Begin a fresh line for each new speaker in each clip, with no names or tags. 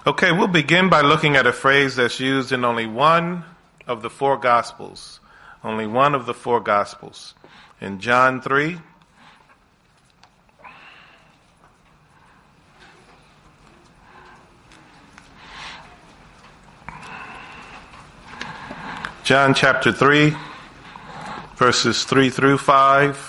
Okay, we'll begin by looking at a phrase that's used in only one of the four Gospels. Only one of the four Gospels. In John 3, John chapter 3, verses 3 through 5.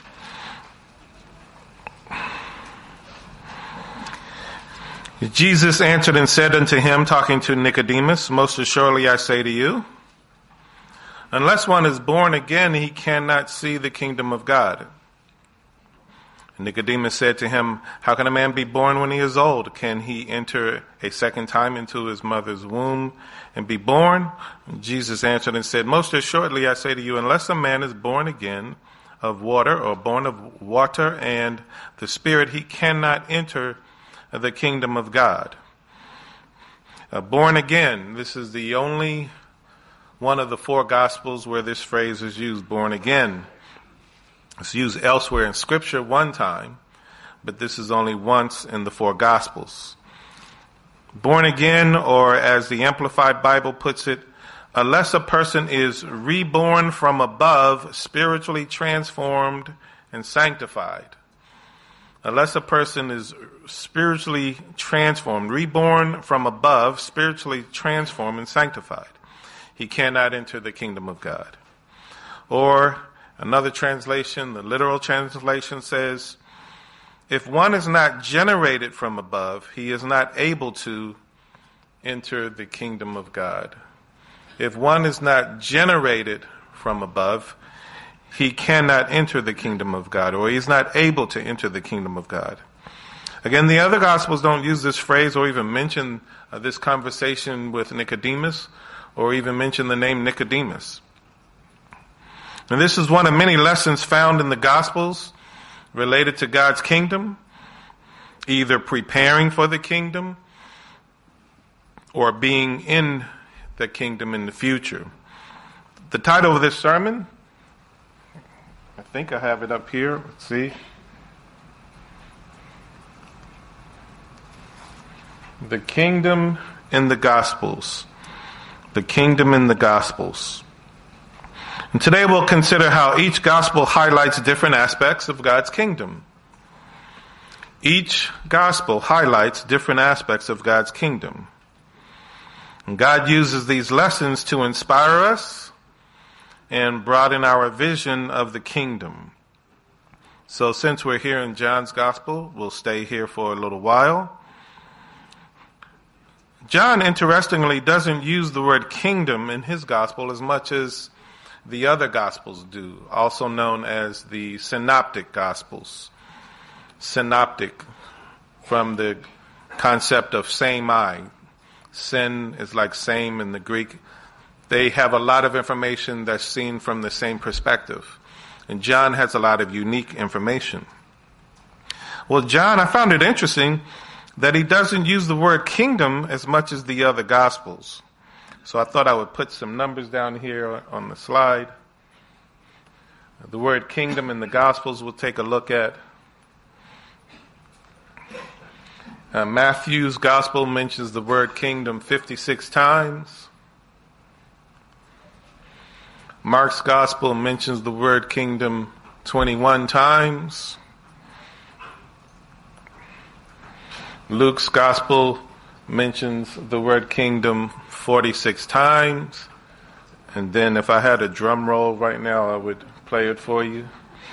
Jesus answered and said unto him, talking to Nicodemus, most assuredly I say to you, unless one is born again, he cannot see the kingdom of God. And Nicodemus said to him, how can a man be born when he is old? Can he enter a second time into his mother's womb and be born? And Jesus answered and said, most assuredly I say to you, unless a man is born again of water, or born of water and the Spirit, he cannot enter the kingdom of God. Born again, this is the only one of the four Gospels where this phrase is used, born again. It's used elsewhere in Scripture one time, but this is only once in the four Gospels. Born again, or as the Amplified Bible puts it, unless a person is reborn from above, spiritually transformed and sanctified. Unless a person is spiritually transformed, reborn from above, spiritually transformed and sanctified, he cannot enter the kingdom of God. Or another translation, the literal translation says, if one is not generated from above, he is not able to enter the kingdom of God. If one is not generated from above, he cannot enter the kingdom of God, or he is not able to enter the kingdom of God. Again, the other Gospels don't use this phrase or even mention this conversation with Nicodemus, or even mention the name Nicodemus. And this is one of many lessons found in the Gospels related to God's kingdom, either preparing for the kingdom or being in the kingdom in the future. The title of this sermon, I think I have it up here. Let's see. The Kingdom in the Gospels. The Kingdom in the Gospels. And today we'll consider how each Gospel highlights different aspects of God's kingdom. Each Gospel highlights different aspects of God's kingdom. And God uses these lessons to inspire us and broaden our vision of the kingdom. So since we're here in John's Gospel, we'll stay here for a little while. John, interestingly, doesn't use the word kingdom in his Gospel as much as the other Gospels do, also known as the Synoptic Gospels. Synoptic, from the concept of same eye. Syn is like same in the Greek. They have a lot of information that's seen from the same perspective. And John has a lot of unique information. Well, John, I found it interesting that he doesn't use the word kingdom as much as the other Gospels. So I thought I would put some numbers down here on the slide. The word kingdom in the Gospels we'll take a look at. Matthew's Gospel mentions the word kingdom 56 times. Mark's Gospel mentions the word kingdom 21 times. Luke's Gospel mentions the word kingdom 46 times. And then if I had a drum roll right now, I would play it for you.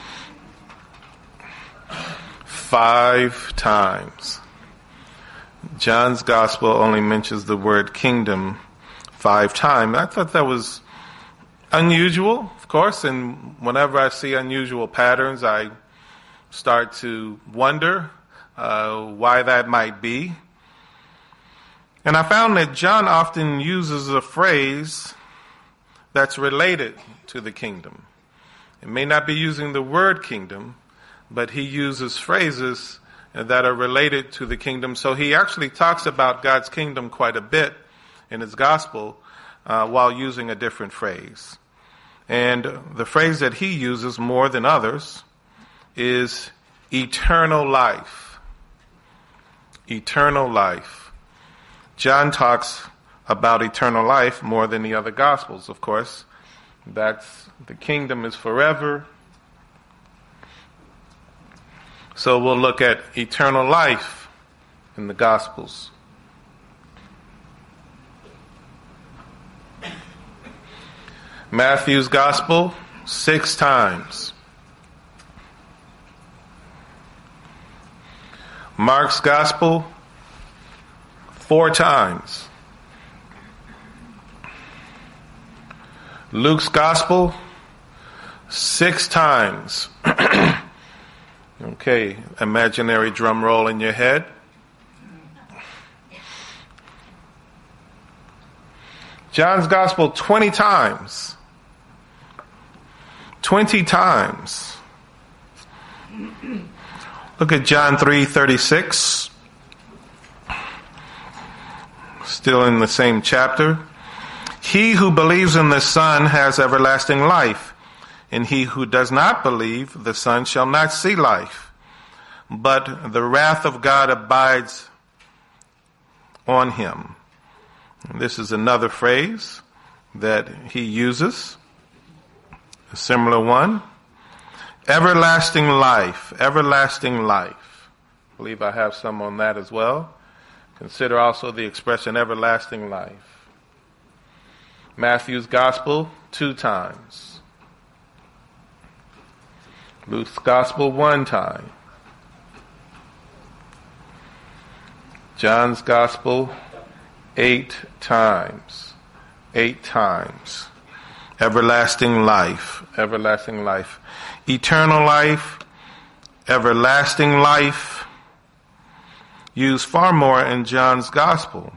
5 times. John's Gospel only mentions the word kingdom 5 times. I thought that was unusual, of course, and whenever I see unusual patterns, I start to wonder why that might be. And I found that John often uses a phrase that's related to the kingdom. It may not be using the word kingdom, but he uses phrases that are related to the kingdom. So he actually talks about God's kingdom quite a bit in his gospel while using a different phrase. And the phrase that he uses more than others is eternal life. Eternal life. John talks about eternal life more than the other Gospels, of course. That's the kingdom is forever. So we'll look at eternal life in the Gospels. Matthew's Gospel, 6 times. Mark's Gospel, 4 times. Luke's Gospel, 6 times. Okay, imaginary drum roll in your head. John's Gospel, 20 times. 20 times. Look at John 3:36. Still in the same chapter. He who believes in the Son has everlasting life, and he who does not believe the Son shall not see life, but the wrath of God abides on him. And this is another phrase that he uses, a similar one. Everlasting life, everlasting life. I believe I have some on that as well. Consider also the expression everlasting life. Matthew's Gospel, 2 times. Luke's Gospel, 1 time. John's Gospel, 8 times. 8 times. Everlasting life, everlasting life. Eternal life, everlasting life, used far more in John's Gospel.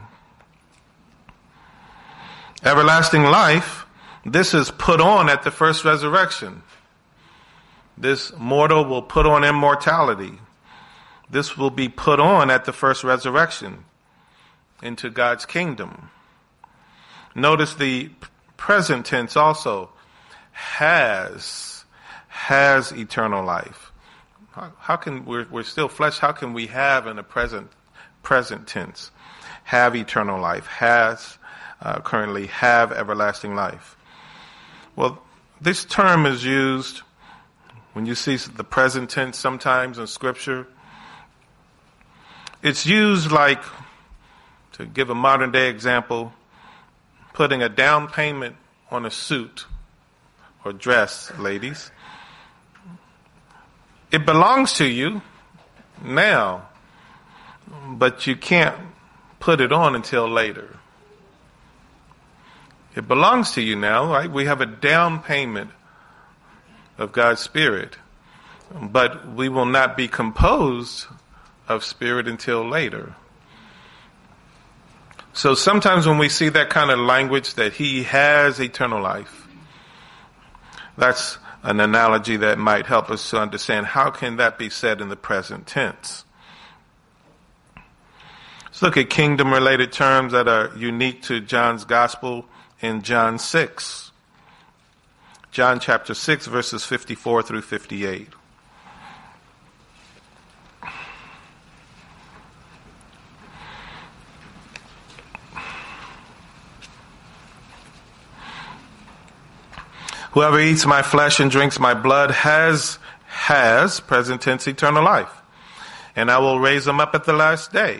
Everlasting life, this is put on at the first resurrection. This mortal will put on immortality. This will be put on at the first resurrection into God's kingdom. Notice the present tense also, has eternal life. How can we're still flesh? How can we have in the present tense have eternal life? Has currently have everlasting life? Well, this term is used when you see the present tense sometimes in Scripture. It's used like, to give a modern day example, putting a down payment on a suit or dress, ladies. It belongs to you now, but you can't put it on until later. It belongs to you now, right? We have a down payment of God's Spirit, but we will not be composed of Spirit until later. So sometimes when we see that kind of language that he has eternal life, that's an analogy that might help us to understand how can that be said in the present tense. Let's look at kingdom-related terms that are unique to John's Gospel in John 6. John chapter 6, verses 54 through 58. Whoever eats my flesh and drinks my blood has, present tense, eternal life. And I will raise him up at the last day.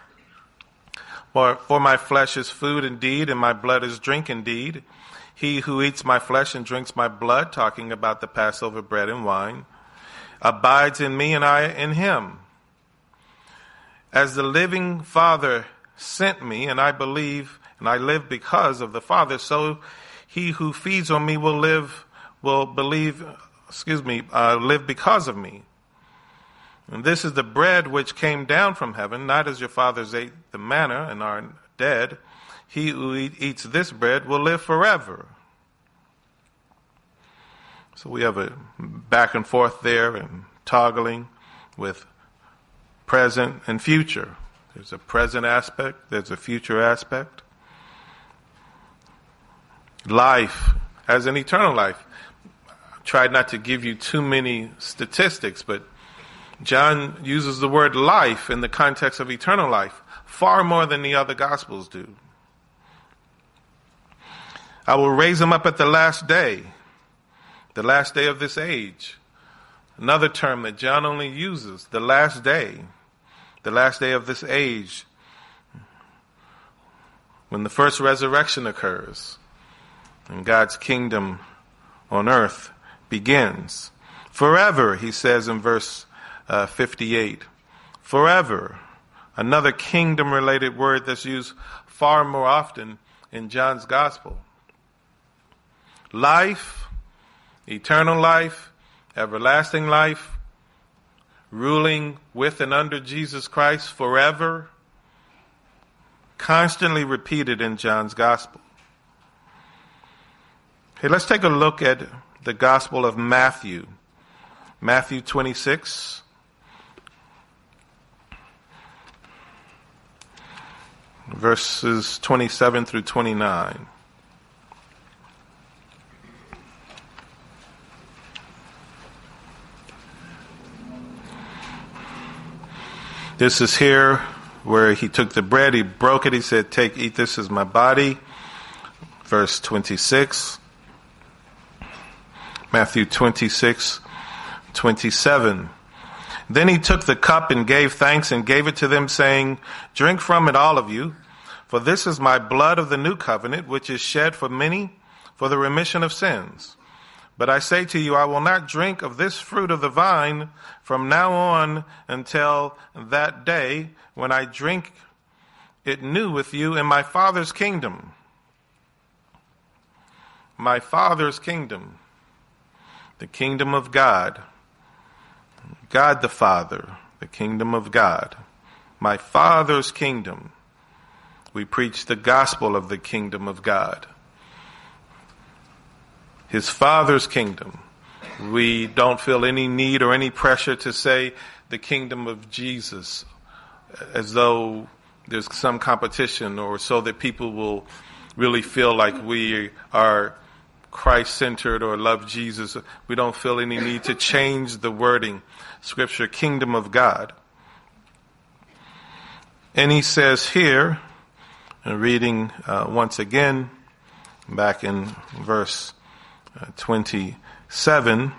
For my flesh is food indeed, and my blood is drink indeed. He who eats my flesh and drinks my blood, talking about the Passover bread and wine, abides in me and I in him. As the living Father sent me, and I believe, and I live because of the Father, so he who feeds on me will live because of me. And this is the bread which came down from heaven, not as your fathers ate the manna and are dead. He who eats this bread will live forever. So we have a back and forth there and toggling with present and future. There's a present aspect, there's a future aspect. Life as an eternal life. I tried not to give you too many statistics, but John uses the word life in the context of eternal life far more than the other Gospels do. I will raise him up at the last day of this age. Another term that John only uses, the last day of this age, when the first resurrection occurs and God's kingdom on earth begins. Forever, he says in verse 58. Forever, another kingdom-related word that's used far more often in John's gospel. Life, eternal life, everlasting life, ruling with and under Jesus Christ forever, constantly repeated in John's gospel. Okay, let's take a look at the Gospel of Matthew. Matthew 26. Verses 27 through 29. This is here where he took the bread, he broke it, he said, "Take, eat, this is my body." Verse 26. Matthew 26:27. Then he took the cup and gave thanks and gave it to them, saying, "Drink from it, all of you, for this is my blood of the new covenant, which is shed for many for the remission of sins. But I say to you, I will not drink of this fruit of the vine from now on until that day when I drink it new with you in my Father's kingdom." My Father's kingdom. The kingdom of God. God the Father. The kingdom of God. My Father's kingdom. We preach the gospel of the kingdom of God. His Father's kingdom. We don't feel any need or any pressure to say the kingdom of Jesus as though there's some competition or so that people will really feel like we are Christ-centered or love Jesus. We don't feel any need to change the wording. Scripture, kingdom of God. And he says here, reading once again, back in verse 27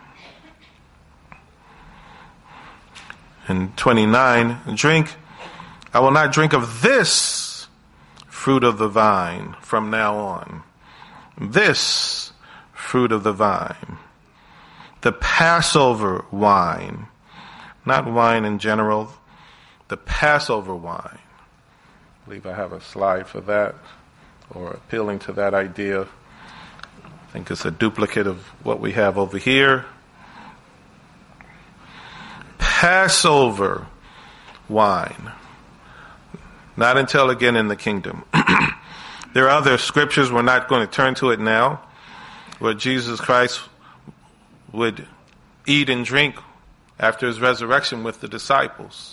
and 29, I will not drink of this fruit of the vine from now on. This fruit of the vine. The Passover wine. Not wine in general. The Passover wine. I believe I have a slide for that, or appealing to that idea. I think it's a duplicate of what we have over here. Passover wine. Not until again in the kingdom. There are other scriptures, we're not going to turn to it now, where Jesus Christ would eat and drink after his resurrection with the disciples.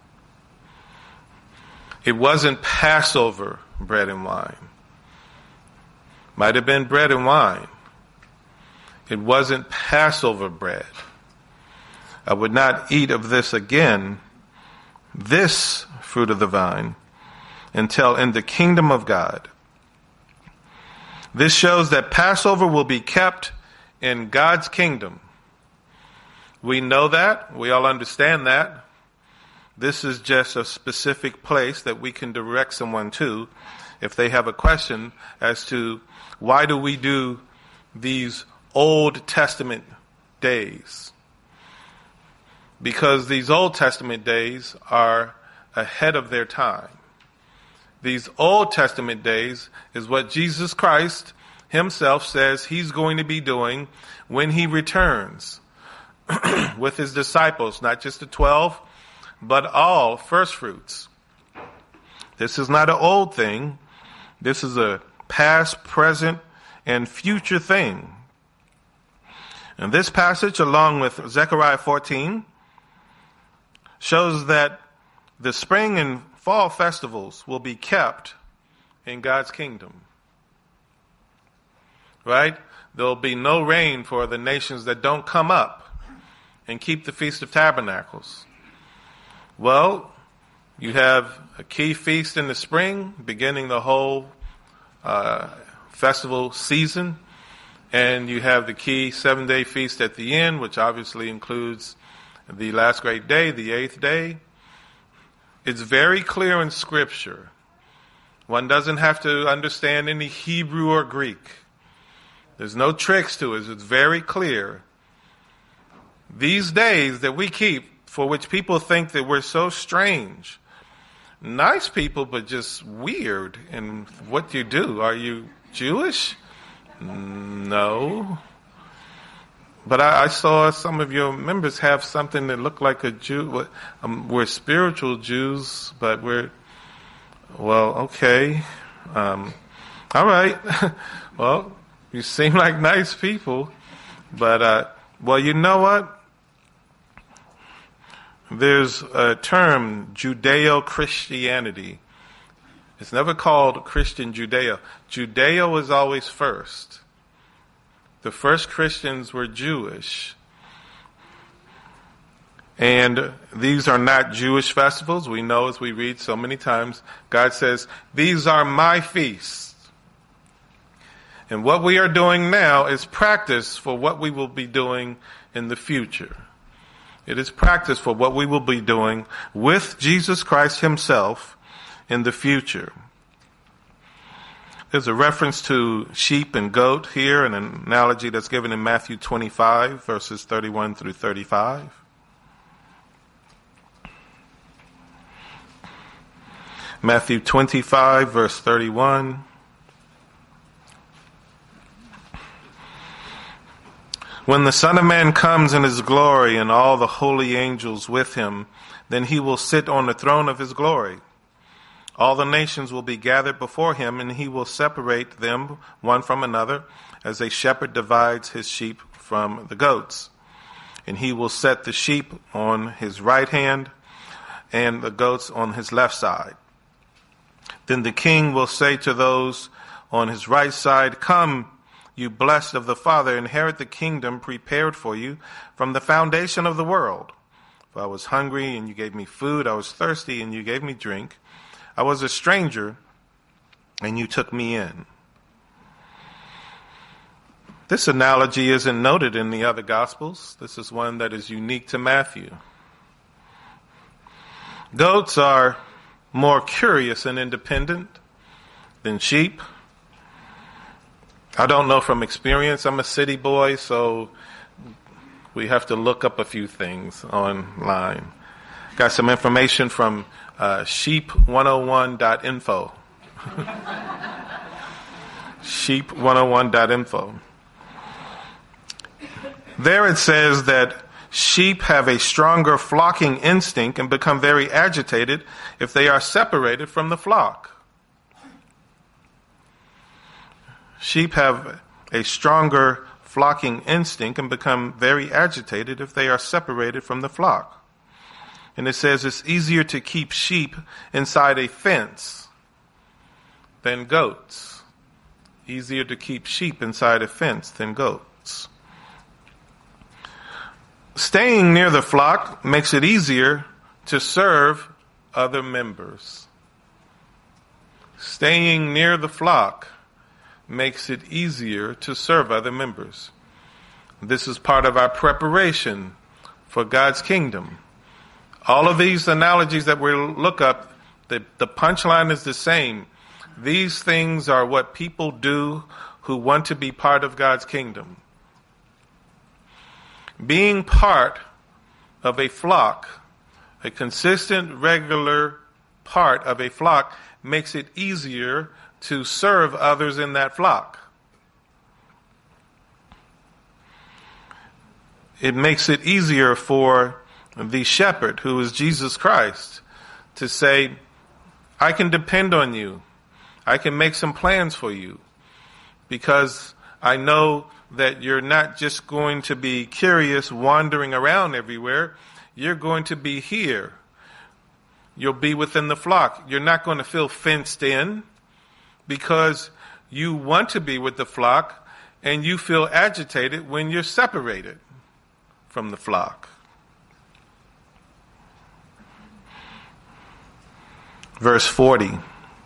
It wasn't Passover bread and wine. Might have been bread and wine. It wasn't Passover bread. I would not eat of this again, this fruit of the vine, until in the kingdom of God. This shows that Passover will be kept in God's kingdom. We know that. We all understand that. This is just a specific place that we can direct someone to if they have a question as to why do we do these Old Testament days? Because these Old Testament days are ahead of their time. These Old Testament days is what Jesus Christ himself says he's going to be doing when he returns with his disciples, not just the 12, but all first fruits. This is not an old thing. This is a past, present, and future thing. And this passage, along with Zechariah 14, shows that the spring and fall festivals will be kept in God's kingdom. Right? There'll be no rain for the nations that don't come up and keep the Feast of Tabernacles. Well, You have a key feast in the spring, beginning the whole festival season. And you have the key 7-day feast at the end, which obviously includes the last great day, the 8th day. It's very clear in Scripture. One doesn't have to understand any Hebrew or Greek. There's no tricks to it. It's very clear. These days that we keep, for which people think that we're so strange, nice people, but just weird in what you do. Are you Jewish? No. But I saw some of your members have something that looked like a Jew. We're spiritual Jews, but okay. All right. Well, you seem like nice people. But, you know what? There's a term, Judeo-Christianity. It's never called Christian Judeo. Judeo is always first. The first Christians were Jewish. And these are not Jewish festivals. We know, as we read so many times, God says, these are my feasts. And what we are doing now is practice for what we will be doing in the future. It is practice for what we will be doing with Jesus Christ himself in the future. There's a reference to sheep and goat here, an analogy that's given in Matthew 25, verses 31 through 35. Matthew 25, verse 31. When the Son of Man comes in his glory and all the holy angels with him, then he will sit on the throne of his glory. All the nations will be gathered before him, and he will separate them one from another, as a shepherd divides his sheep from the goats. And he will set the sheep on his right hand and the goats on his left side. Then the king will say to those on his right side, "Come, you blessed of the Father, inherit the kingdom prepared for you from the foundation of the world. For I was hungry, and you gave me food. I was thirsty, and you gave me drink. I was a stranger, and you took me in." This analogy isn't noted in the other Gospels. This is one that is unique to Matthew. Goats are more curious and independent than sheep. I don't know from experience. I'm a city boy, so we have to look up a few things online. Got some information from sheep101.info. sheep101.info. There it says that sheep have a stronger flocking instinct and become very agitated if they are separated from the flock. Sheep have a stronger flocking instinct and become very agitated if they are separated from the flock. And it says it's easier to keep sheep inside a fence than goats. Easier to keep sheep inside a fence than goats. Staying near the flock makes it easier to serve other members. Staying near the flock makes it easier to serve other members. This is part of our preparation for God's kingdom. All of these analogies that we look up, the punchline is the same. These things are what people do who want to be part of God's kingdom. Being part of a flock, a consistent, regular part of a flock, makes it easier to serve others in that flock. It makes it easier for the shepherd, who is Jesus Christ, to say, I can depend on you. I can make some plans for you, because I know that you're not just going to be curious, wandering around everywhere. You're going to be here. You'll be within the flock. You're not going to feel fenced in, because you want to be with the flock, and you feel agitated when you're separated from the flock. Verse 40.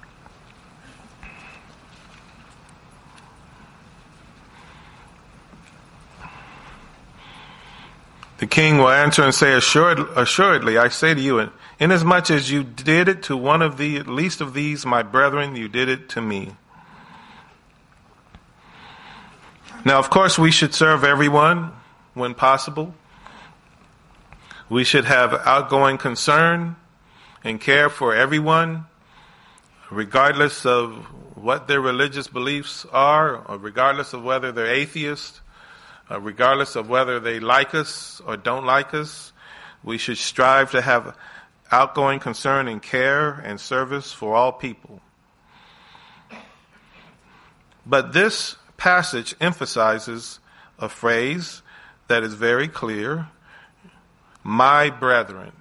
The king will answer and say, Assuredly, I say to you, inasmuch as you did it to one of the least of these, my brethren, you did it to me. Now, of course, we should serve everyone when possible. We should have outgoing concern and care for everyone, regardless of what their religious beliefs are, or regardless of whether they're atheists, regardless of whether they like us or don't like us. We should strive to have outgoing concern and care and service for all people. But this passage emphasizes a phrase that is very clear: my brethren.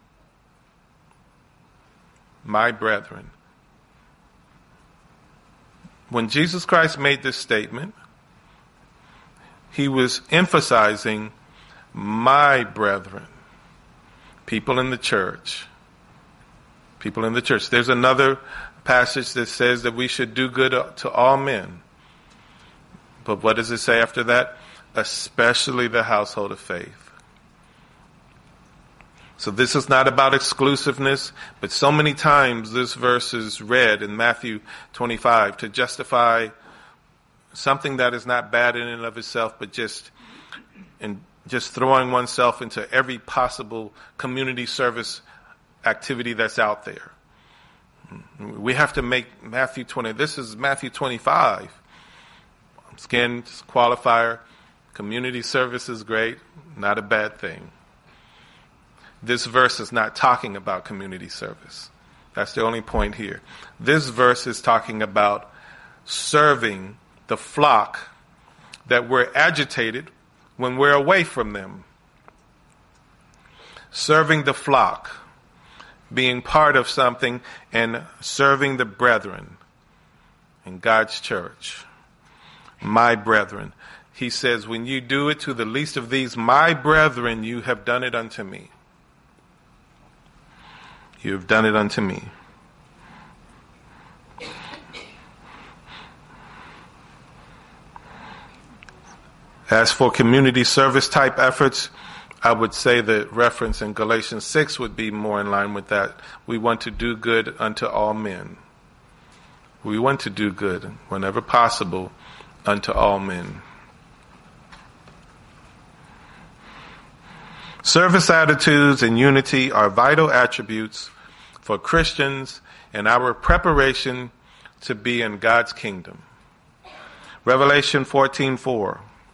My brethren. When Jesus Christ made this statement, he was emphasizing my brethren, people in the church. People in the church. There's another passage that says that we should do good to all men. But what does it say after that? Especially the household of faith. So this is not about exclusiveness, but so many times this verse is read in Matthew 25 to justify something that is not bad in and of itself, but just throwing oneself into every possible community service activity that's out there. We have to make Matthew 20. This is Matthew 25. Again, qualifier. Community service is great, not a bad thing. This verse is not talking about community service. That's the only point here. This verse is talking about serving the flock that we're agitated when we're away from them. Serving the flock, being part of something, and serving the brethren in God's church. My brethren. He says, when you do it to the least of these, my brethren, you have done it unto me. You have done it unto me. As for community service type efforts, I would say the reference in Galatians 6 would be more in line with that. We want to do good unto all men. We want to do good whenever possible unto all men. Service attitudes and unity are vital attributes for Christians in our preparation to be in God's kingdom. Revelation 14:4.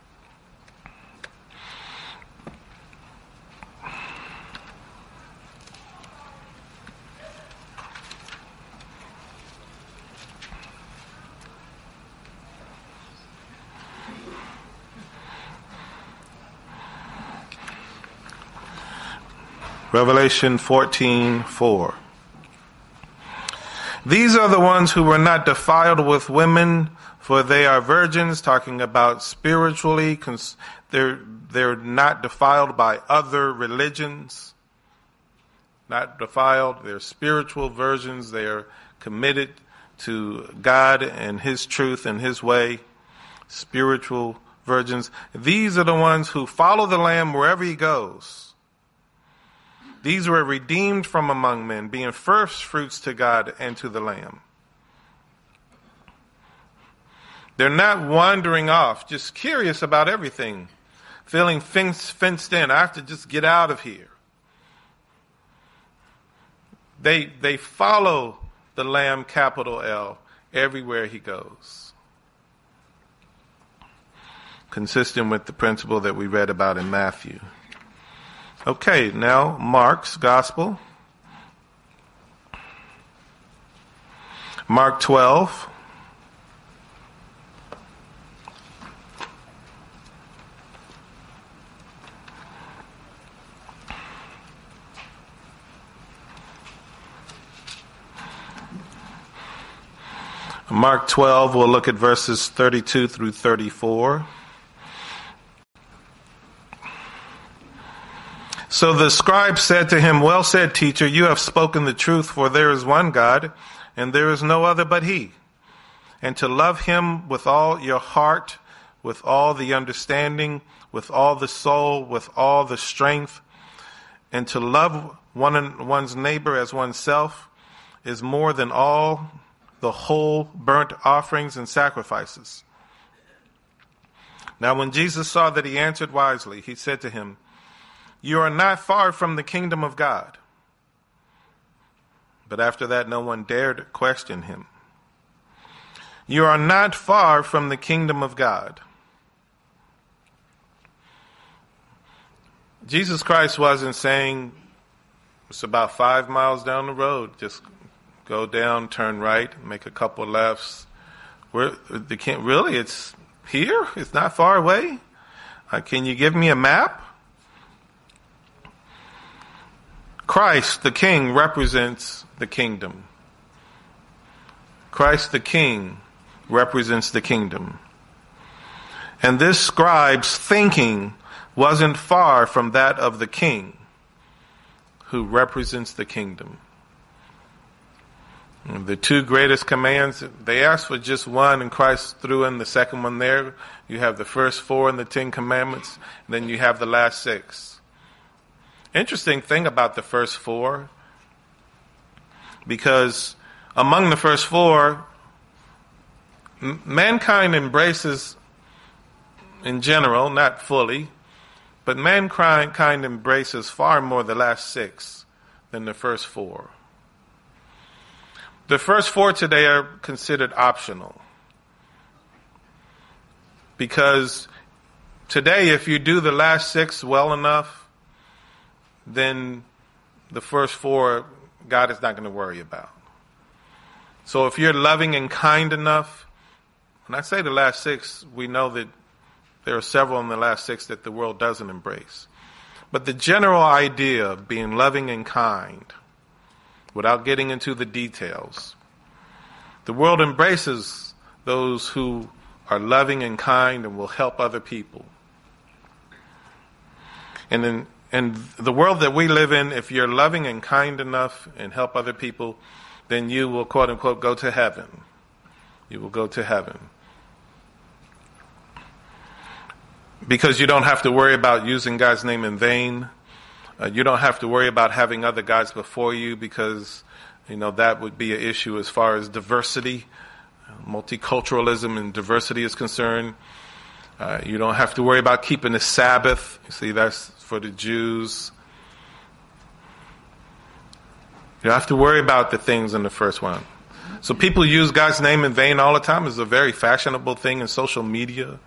Revelation 14:4. These are the ones who were not defiled with women, for they are virgins, talking about spiritually. They're not defiled by other religions. Not defiled. They're spiritual virgins. They are committed to God and His truth and His way. Spiritual virgins. These are the ones who follow the Lamb wherever He goes. These were redeemed from among men, being first fruits to God and to the Lamb. They're not wandering off, just curious about everything, feeling fenced in. I have to just get out of here. They follow the Lamb, capital L, everywhere He goes. Consistent with the principle that we read about in Matthew. Okay, now Mark's Gospel. Mark 12. Mark 12, we'll look at verses 32 through 34. So the scribe said to him, "Well said, teacher, you have spoken the truth, for there is one God, and there is no other but he. And to love him with all your heart, with all the understanding, with all the soul, with all the strength, and to love one's neighbor as oneself is more than all the whole burnt offerings and sacrifices." Now when Jesus saw that he answered wisely, he said to him, "You are not far from the kingdom of God." But after that, no one dared question him. You are not far from the kingdom of God. Jesus Christ wasn't saying it's about 5 miles down the road. Just go down, turn right, make a couple lefts. Really, it's here? It's not far away? Can you give me a map? Christ, the King, represents the kingdom. Christ, the King, represents the kingdom. And this scribe's thinking wasn't far from that of the king who represents the kingdom. The two greatest commands, they asked for just one, and Christ threw in the second one there. You have the first 4 in the 10 commandments, and then you have the last 6. Interesting thing about the first 4, because among the first 4, mankind embraces, in general, not fully, but mankind embraces far more the last 6 than the first 4. The first 4 today are considered optional, because today if you do the last 6 well enough, then the first 4 God is not going to worry about. So if you're loving and kind enough, when I say the last 6, we know that there are several in the last 6 that the world doesn't embrace. But the general idea of being loving and kind, without getting into the details, the world embraces those who are loving and kind and will help other people. And in the world that we live in, if you're loving and kind enough and help other people, then you will, quote unquote, go to heaven. You will go to heaven. Because you don't have to worry about using God's name in vain. You don't have to worry about having other gods before you, because, that would be an issue as far as diversity, multiculturalism and diversity is concerned. You don't have to worry about keeping the Sabbath. You see, that's for the Jews. You don't have to worry about the things in the first one. So people use God's name in vain all the time. It's a very fashionable thing in social media.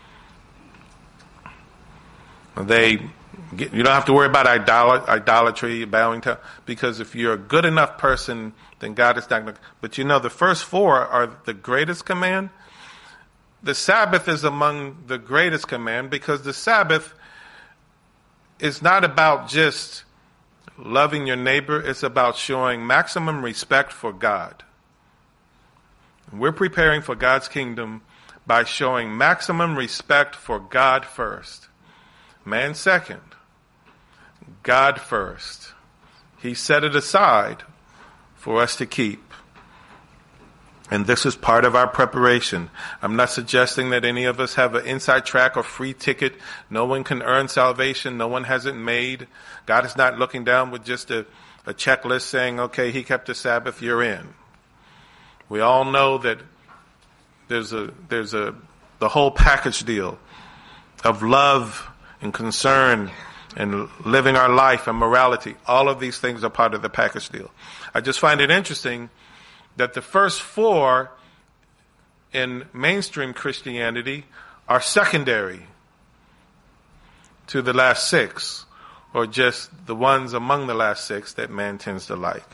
You don't have to worry about idolatry, bowing to, because if you're a good enough person, then God is not going to. But the first 4 are the greatest command. The Sabbath is among the greatest command, because the Sabbath is not about just loving your neighbor. It's about showing maximum respect for God. We're preparing for God's kingdom by showing maximum respect for God first. Man second, God first. He set it aside for us to keep. And this is part of our preparation. I'm not suggesting that any of us have an inside track or free ticket. No one can earn salvation. No one has it made. God is not looking down with just a checklist saying, okay, he kept the Sabbath, you're in. We all know that there's the whole package deal of love and concern and living our life and morality. All of these things are part of the package deal. I just find it interesting that the first 4 in mainstream Christianity are secondary to the last 6, or just the ones among the last 6 that man tends to like.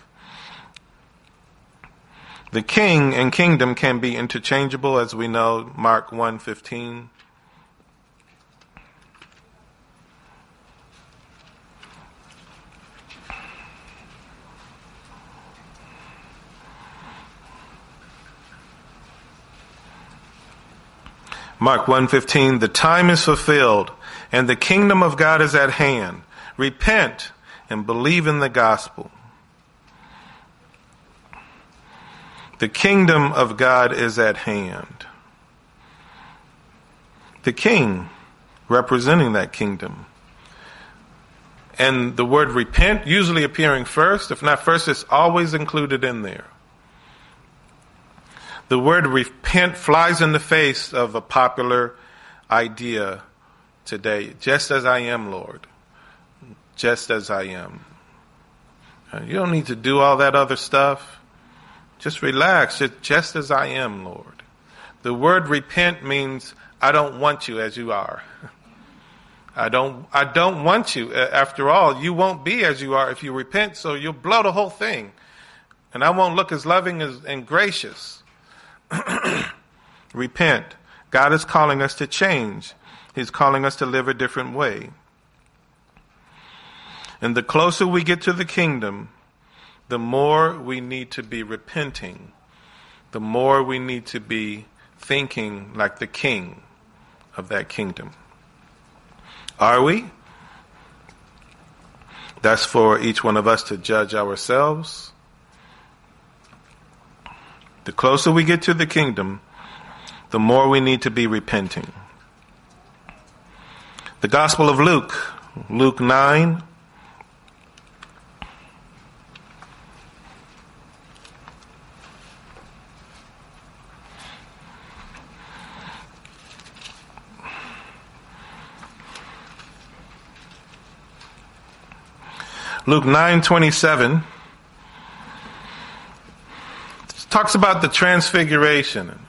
The king and kingdom can be interchangeable, as we know, Mark 1:15. Mark 1:15, the time is fulfilled, and the kingdom of God is at hand. repent and believe in the gospel. The kingdom of God is at hand. The king representing that kingdom. And the word repent usually appearing first. If not first, it's always included in there. The word repent flies in the face of a popular idea today. Just as I am, Lord. Just as I am. You don't need to do all that other stuff. Just relax. Just as I am, Lord. The word repent means I don't want you as you are. I don't want you. After all, you won't be as you are if you repent, so you'll blow the whole thing. And I won't look as loving and gracious. Repent. God is calling us to change. He's calling us to live a different way. And the closer we get to the kingdom, the more we need to be repenting. The more we need to be thinking like the king of that kingdom. Are we? That's for each one of us to judge ourselves. The closer we get to the kingdom, the more we need to be repenting. The Gospel of Luke, Luke 9. Luke 9:27 talks about the transfiguration.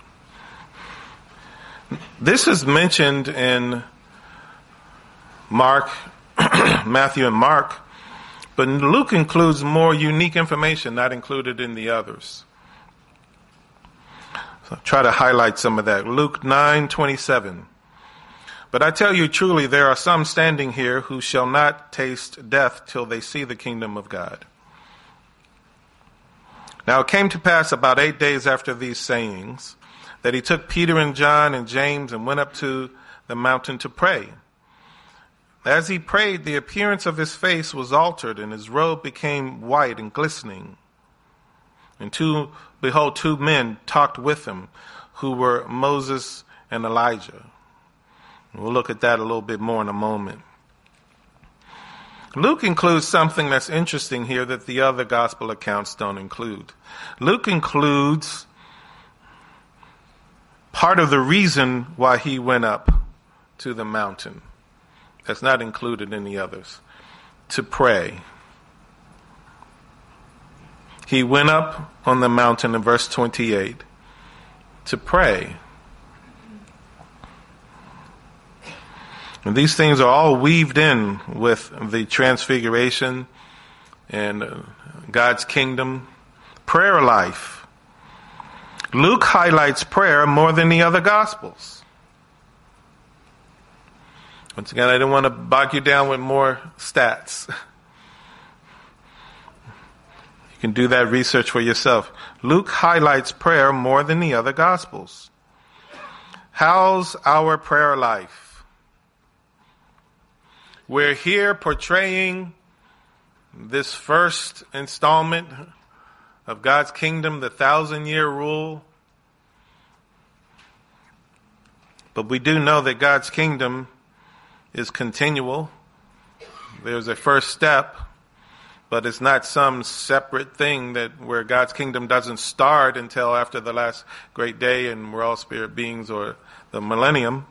This is mentioned in Mark, Matthew and Mark, but Luke includes more unique information not included in the others. So I'll try to highlight some of that. Luke 9:27. But I tell you truly, there are some standing here who shall not taste death till they see the kingdom of God. Now it came to pass about 8 days after these sayings that he took Peter and John and James and went up to the mountain to pray. As he prayed, the appearance of his face was altered, and his robe became white and glistening. And behold, two men talked with him, who were Moses and Elijah. We'll look at that a little bit more in a moment. Luke includes something that's interesting here that the other gospel accounts don't include. Luke includes part of the reason why he went up to the mountain. That's not included in the others. To pray. He went up on the mountain in verse 28 to pray. And these things are all weaved in with the transfiguration and God's kingdom. Prayer life. Luke highlights prayer more than the other gospels. Once again, I didn't want to bog you down with more stats. You can do that research for yourself. Luke highlights prayer more than the other gospels. How's our prayer life? We're here portraying this first installment of God's kingdom, the 1,000-year rule. But we do know that God's kingdom is continual. There's a first step, but it's not some separate thing where God's kingdom doesn't start until after the last great day and we're all spirit beings or the millennium.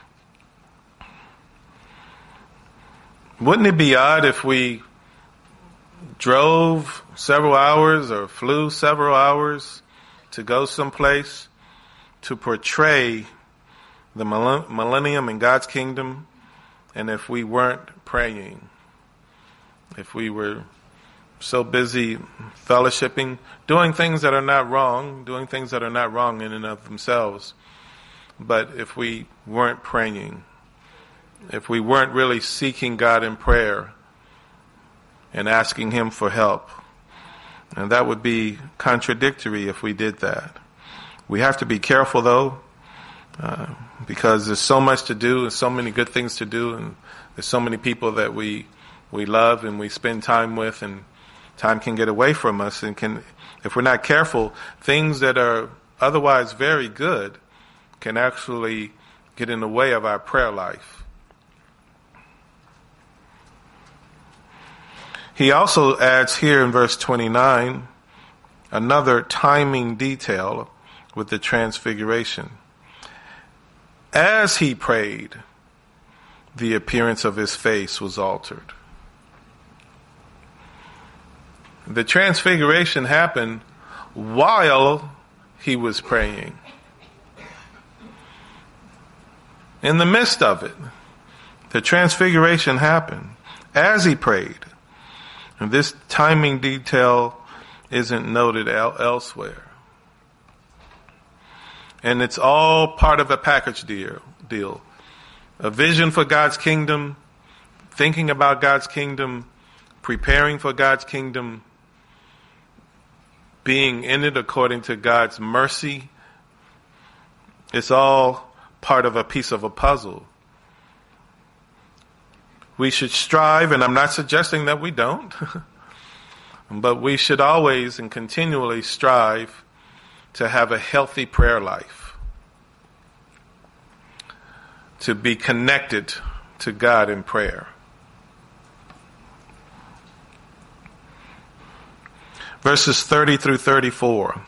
Wouldn't it be odd if we drove several hours or flew several hours to go someplace to portray the millennium in God's kingdom, and if we weren't praying, if we were so busy fellowshipping, doing things that are not wrong in and of themselves, but if we weren't praying, if we weren't really seeking God in prayer and asking Him for help. And that would be contradictory if we did that. We have to be careful, though, because there's so much to do and so many good things to do, and there's so many people that we we love and we spend time with, and time can get away from us, and can, if we're not careful, things that are otherwise very good can actually get in the way of our prayer life. He also adds here in verse 29 another timing detail with the transfiguration. As he prayed, the appearance of his face was altered. The transfiguration happened while he was praying. In the midst of it, the transfiguration happened as he prayed. And this timing detail isn't noted elsewhere. And it's all part of a package deal. A vision for God's kingdom, thinking about God's kingdom, preparing for God's kingdom, being in it according to God's mercy. It's all part of a piece of a puzzle. We should strive, and I'm not suggesting that we don't, but we should always and continually strive to have a healthy prayer life, to be connected to God in prayer. Verses 30 through 34.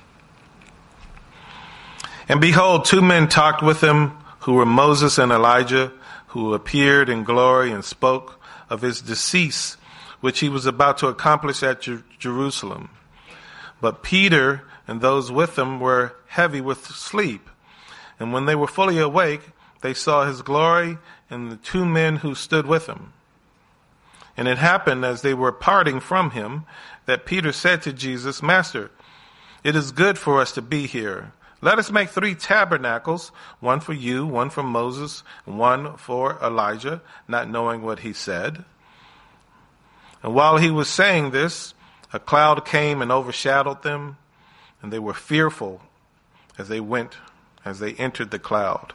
And behold, 2 men talked with him, who were Moses and Elijah, who appeared in glory and spoke of his decease, which he was about to accomplish at Jerusalem. But Peter and those with him were heavy with sleep. And when they were fully awake, they saw his glory and the 2 men who stood with him. And it happened as they were parting from him that Peter said to Jesus, Master, it is good for us to be here. Let us make 3 tabernacles, one for you, one for Moses, and one for Elijah, not knowing what he said. And while he was saying this, a cloud came and overshadowed them, and they were fearful as they entered the cloud.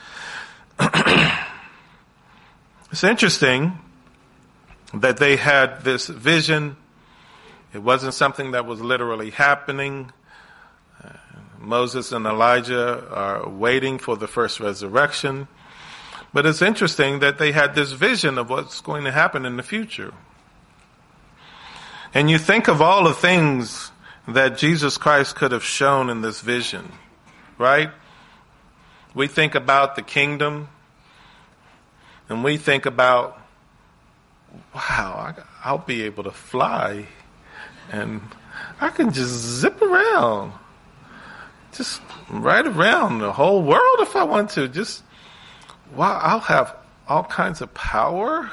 It's interesting that they had this vision. It wasn't something that was literally happening. Moses and Elijah are waiting for the first resurrection. But it's interesting that they had this vision of what's going to happen in the future. And you think of all the things that Jesus Christ could have shown in this vision, right? We think about the kingdom, and we think about, wow, I'll be able to fly, and I can just zip around. Just right around the whole world if I want to. Just, wow, I'll have all kinds of power.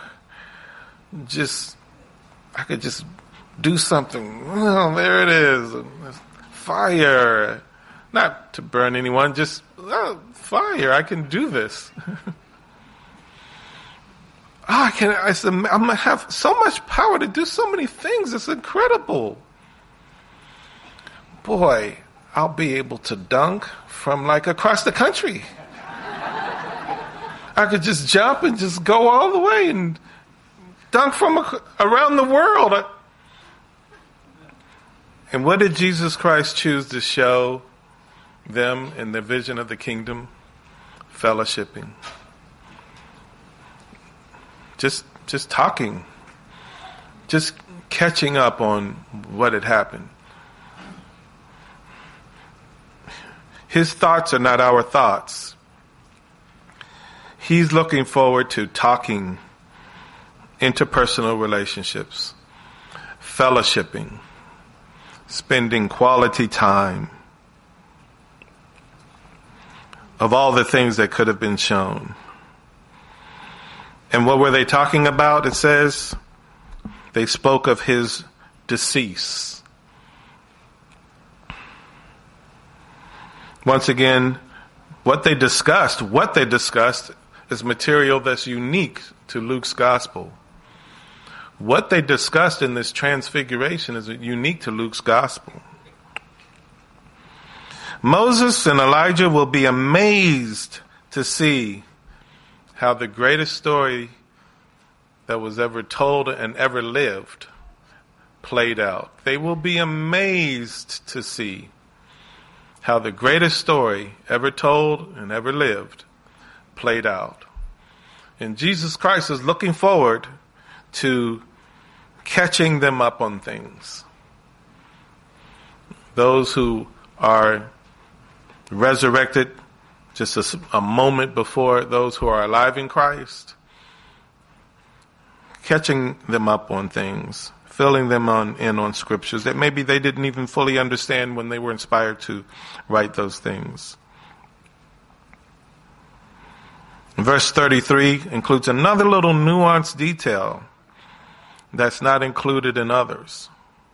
I could just do something. Oh, there it is. Fire. Not to burn anyone, just fire. I can do this. I'm going to have so much power to do so many things. It's incredible. Boy, I'll be able to dunk from like across the country. I could just jump and just go all the way and dunk from around the world. And what did Jesus Christ choose to show them in the vision of the kingdom? Fellowshipping. Just talking. Just catching up on what had happened. His thoughts are not our thoughts. He's looking forward to talking, interpersonal relationships, fellowshipping, spending quality time, of all the things that could have been shown. And what were they talking about? It says they spoke of his decease. Once again, what they discussed is material that's unique to Luke's gospel. What they discussed in this transfiguration is unique to Luke's gospel. Moses and Elijah will be amazed to see how the greatest story that was ever told and ever lived played out. They will be amazed to see how the greatest story ever told and ever lived played out. And Jesus Christ is looking forward to catching them up on things. Those who are resurrected just a moment before those who are alive in Christ, catching them up on things, filling them in on scriptures that maybe they didn't even fully understand when they were inspired to write those things. Verse 33 includes another little nuanced detail that's not included in others.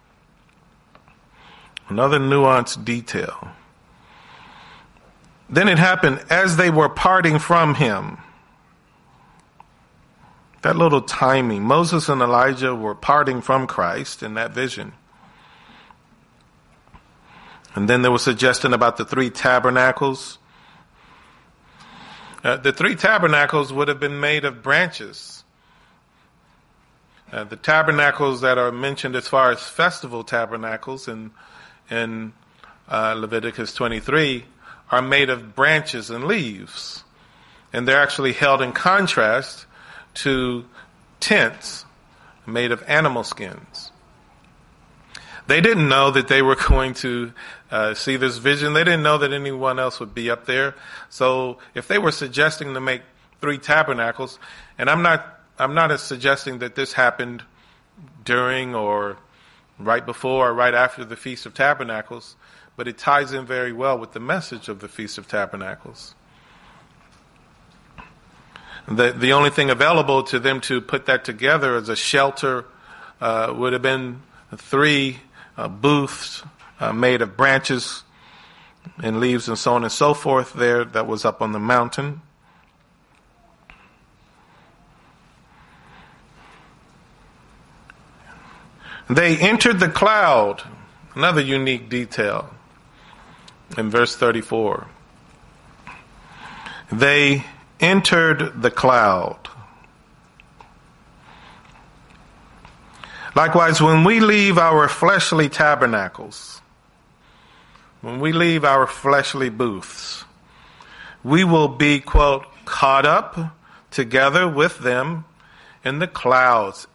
Another nuanced detail. Then it happened as they were parting from him. That little timing. Moses and Elijah were parting from Christ in that vision. And then there was suggestion about the 3 tabernacles. The 3 tabernacles would have been made of branches. The tabernacles that are mentioned as far as festival tabernacles in Leviticus 23 are made of branches and leaves. And they're actually held in contrast to tents made of animal skins. They didn't know that they were going to see this vision. They didn't know that anyone else would be up there. So if they were suggesting to make 3 tabernacles, and I'm not suggesting that this happened during or right before or right after the Feast of Tabernacles, but it ties in very well with the message of the Feast of Tabernacles. The only thing available to them to put that together as a shelter would have been 3 booths made of branches and leaves and so on and so forth there that was up on the mountain. They entered the cloud, another unique detail in verse 34. They entered the cloud. Likewise, when we leave our fleshly tabernacles, when we leave our fleshly booths, we will be, quote, caught up together with them in the clouds,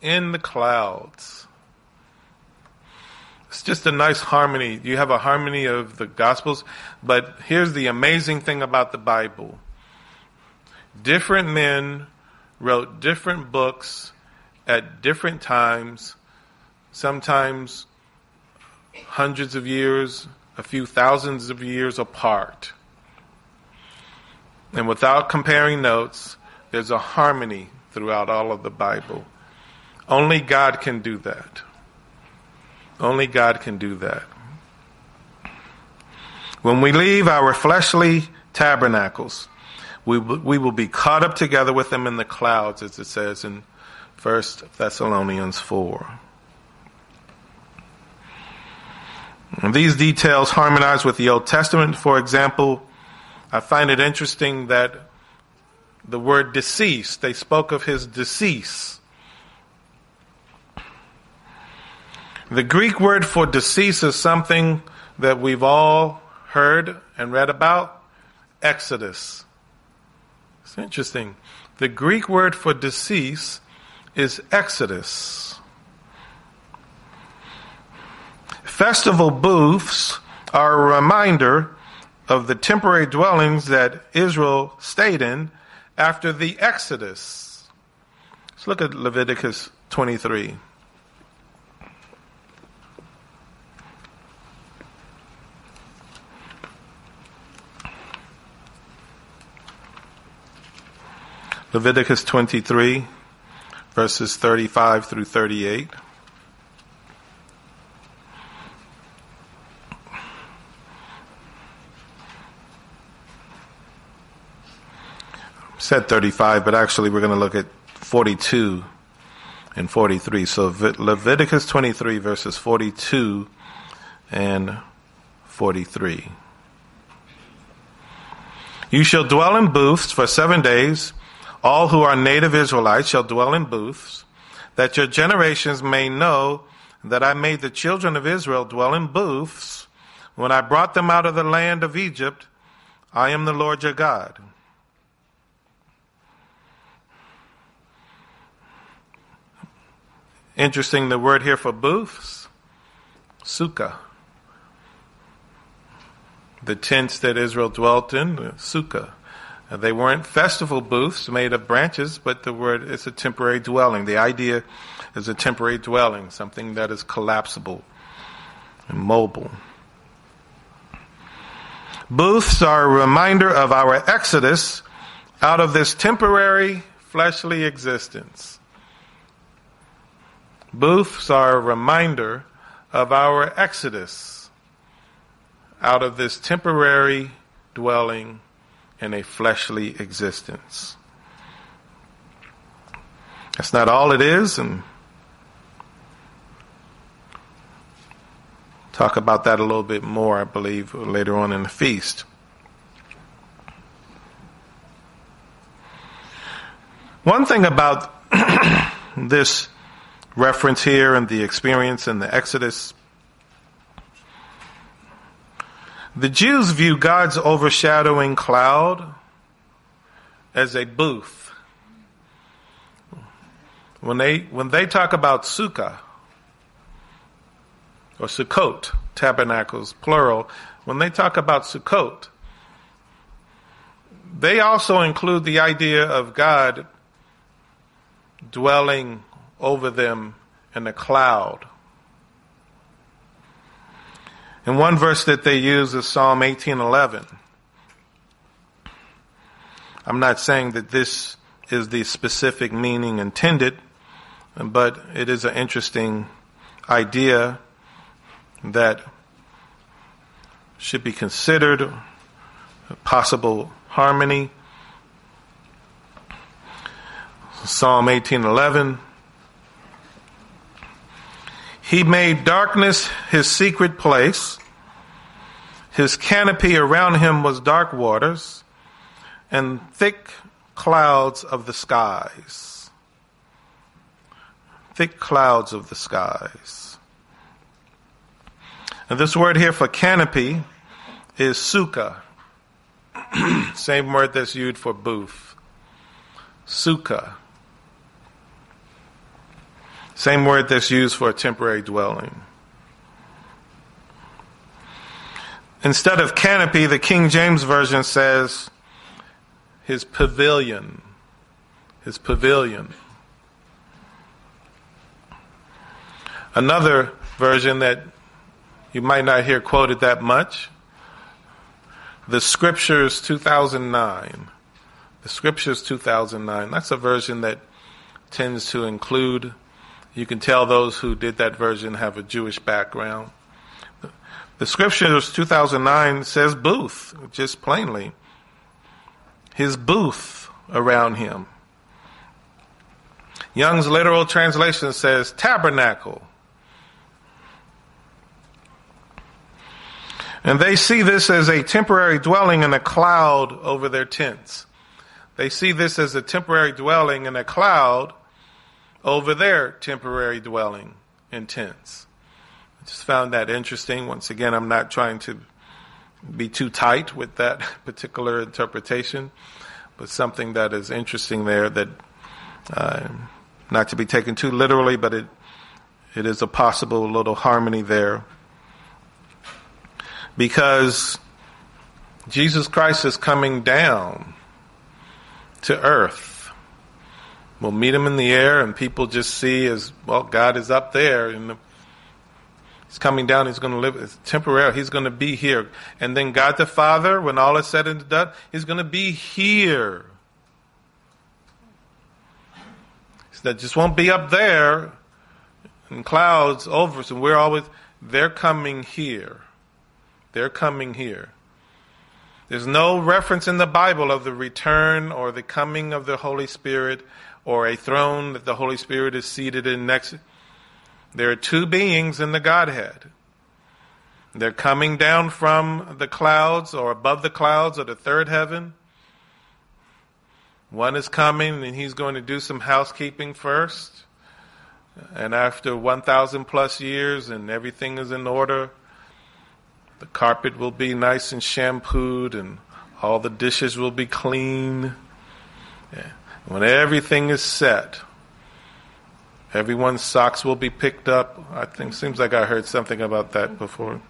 It's just a nice harmony. You have a harmony of the Gospels, but here's the amazing thing about the Bible. Different men wrote different books at different times, sometimes hundreds of years, a few thousands of years apart. And without comparing notes, there's a harmony throughout all of the Bible. Only God can do that. Only God can do that. When we leave our fleshly tabernacles, we will be caught up together with them in the clouds, as it says in 1 Thessalonians 4. And these details harmonize with the Old Testament. For example, I find it interesting that the word decease, they spoke of his decease. The Greek word for decease is something that we've all heard and read about, Exodus. It's interesting. The Greek word for decease is Exodus. Festival booths are a reminder of the temporary dwellings that Israel stayed in after the Exodus. Let's look at Leviticus 23. Leviticus 23, verses 35 through 38. Said 35, but actually we're going to look at 42 and 43. So Leviticus 23, verses 42 and 43. You shall dwell in booths for 7 days. All who are native Israelites shall dwell in booths. that your generations may know that I made the children of Israel dwell in booths when I brought them out of the land of Egypt. I am the Lord your God. Interesting, the word here for booths, sukkah. The tents that Israel dwelt in, sukkah. They weren't festival booths made of branches, but the word is a temporary dwelling. The idea is a temporary dwelling, something that is collapsible and mobile. Booths are a reminder of our exodus out of this temporary fleshly existence. Booths are a reminder of our exodus out of this temporary dwelling in a fleshly existence. That's not all it is, and talk about that a little bit more, I believe, later on in the feast. One thing about this reference here and the experience in the Exodus, the Jews view God's overshadowing cloud as a booth. When they talk about sukkah, or Sukkot, tabernacles, plural, when they talk about Sukkot, they also include the idea of God dwelling over them in a cloud. And one verse that they use is Psalm 18:11. I'm not saying that this is the specific meaning intended, but it is an interesting idea that should be considered, a possible harmony. Psalm 18:11. He made darkness his secret place. His canopy around him was dark waters and thick clouds of the skies. Thick clouds of the skies. And this word here for canopy is sukkah. Same word that's used for booth. Sukkah. Same word that's used for a temporary dwelling. Instead of canopy, the King James Version says his pavilion. His pavilion. Another version that you might not hear quoted that much, the Scriptures 2009. The Scriptures 2009. That's a version that tends to include, you can tell those who did that version have a Jewish background. The Scriptures 2009 says booth, just plainly. His booth around him. Young's literal translation says tabernacle. And they see this as a temporary dwelling in a cloud over their tents. They see this as a temporary dwelling in a cloud over their temporary dwelling in tents. I just found that interesting. Once again, I'm not trying to be too tight with that particular interpretation, but something that is interesting there that, not to be taken too literally, but it is a possible little harmony there. Because Jesus Christ is coming down to earth. We'll meet him in the air, and people just see as, well, God is up there, and he's coming down, he's going to live, it's temporary, he's going to be here. And then God the Father, when all is said and done, he's going to be here. So that just won't be up there in clouds over us, and we're always, they're coming here. They're coming here. There's no reference in the Bible of the return or the coming of the Holy Spirit or a throne that the Holy Spirit is seated in next. There are two beings in the Godhead. They're coming down from the clouds or above the clouds of the third heaven. One is coming and he's going to do some housekeeping first And after 1,000 plus years and everything is in order, the carpet will be nice and shampooed and all the dishes will be clean. Yeah. When everything is set, everyone's socks will be picked up. I think, seems like I heard something about that before.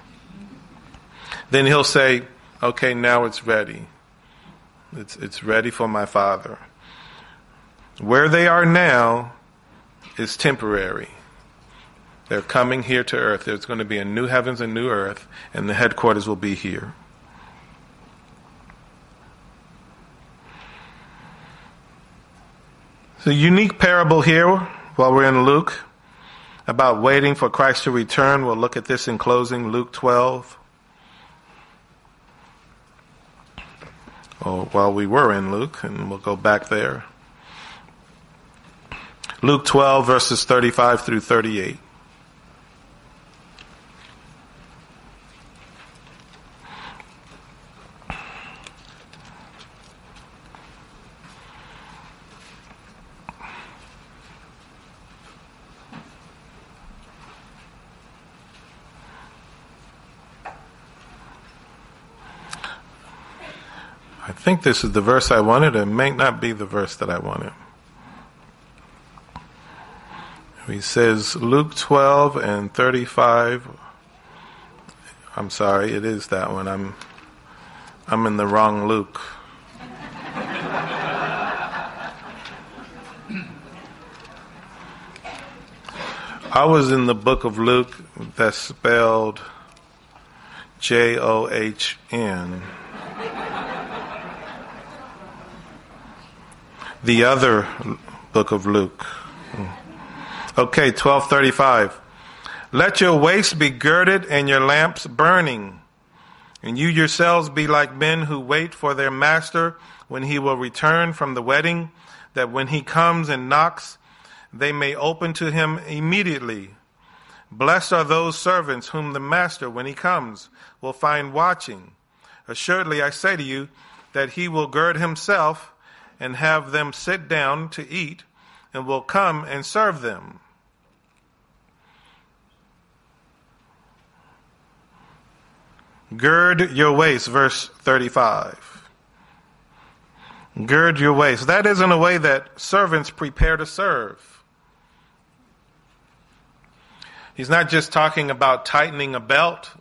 Then he'll say, okay, now it's ready. It's ready for my Father. Where they are now is temporary. They're coming here to earth. There's going to be a new heavens and new earth, and the headquarters will be here. It's a unique parable here while we're in Luke about waiting for Christ to return. We'll look at this in closing, Luke 12. While we were in Luke, and we'll go back there. Luke 12, verses 35 through 38. I think this is the verse I wanted. It may not be the verse that I wanted. He says Luke 12 and 35. I'm sorry, it is that one. I'm in the wrong Luke. I was in the book of Luke that's spelled John. The other book of Luke. Okay, 12:35. Let your waist be girded and your lamps burning, and you yourselves be like men who wait for their master when he will return from the wedding, that when he comes and knocks, they may open to him immediately. Blessed are those servants whom the master, when he comes, will find watching. Assuredly, I say to you that he will gird himself and have them sit down to eat, and will come and serve them. Gird your waist, verse 35. Gird your waist. That is in a way that servants prepare to serve. He's not just talking about tightening a belt.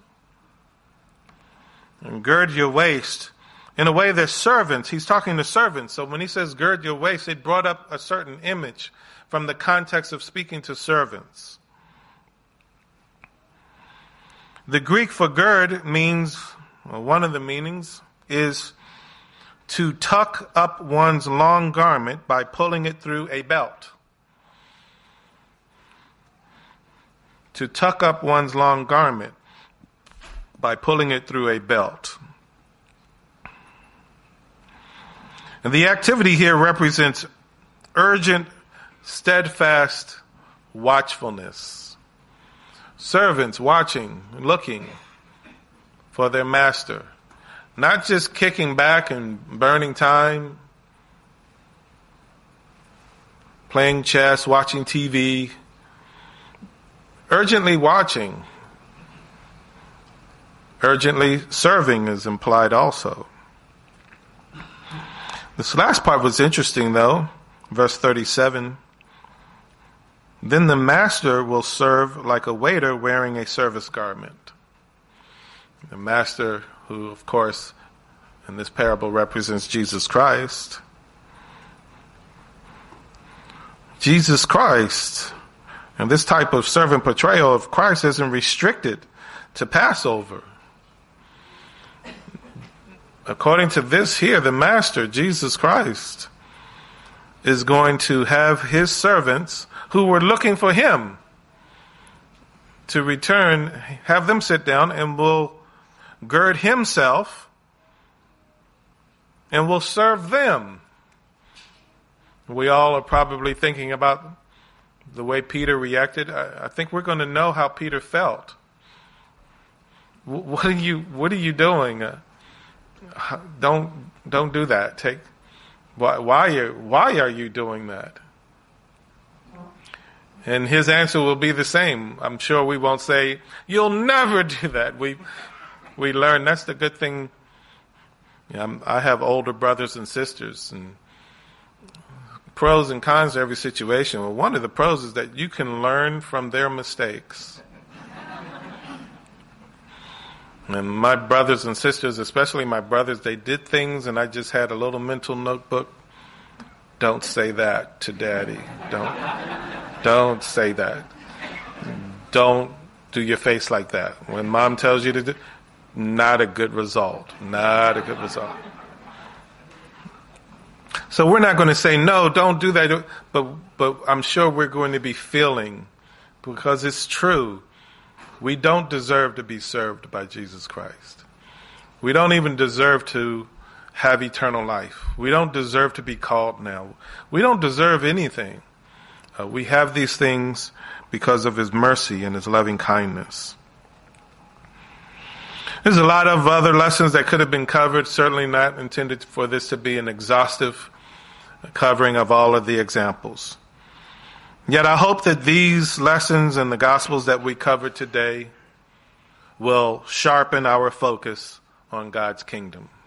And gird your waist. In a way, they're servants. He's talking to servants. So when he says gird your waist, it brought up a certain image from the context of speaking to servants. The Greek for gird means, or one of the meanings, is to tuck up one's long garment by pulling it through a belt. To tuck up one's long garment by pulling it through a belt. And the activity here represents urgent, steadfast watchfulness. Servants watching, looking for their master. Not just kicking back and burning time, playing chess, watching TV. Urgently watching. Urgently serving is implied also. This last part was interesting, though. Verse 37. Then the master will serve like a waiter wearing a service garment. The master, who, of course, in this parable represents Jesus Christ. Jesus Christ. And this type of servant portrayal of Christ isn't restricted to Passover. According to this here, the master, Jesus Christ, is going to have his servants who were looking for him to return, have them sit down and will gird himself and will serve them. We all are probably thinking about the way Peter reacted. I think we're going to know how Peter felt. What are you doing? Don't do that. Why are you doing that? And his answer will be the same. I'm sure we won't say, you'll never do that. We learn. That's the good thing. I have older brothers and sisters, and pros and cons to every situation. Well, one of the pros is that you can learn from their mistakes. And my brothers and sisters, especially my brothers, they did things, and I just had a little mental notebook. Don't say that to Daddy. Don't say that. Don't do your face like that. When Mom tells you to do, not a good result. Not a good result. So we're not going to say, no, don't do that. But I'm sure we're going to be feeling, because it's true, we don't deserve to be served by Jesus Christ. We don't even deserve to have eternal life. We don't deserve to be called now. We don't deserve anything. We have these things because of his mercy and his loving kindness. There's a lot of other lessons that could have been covered, certainly not intended for this to be an exhaustive covering of all of the examples. Yet I hope that these lessons and the Gospels that we covered today will sharpen our focus on God's kingdom.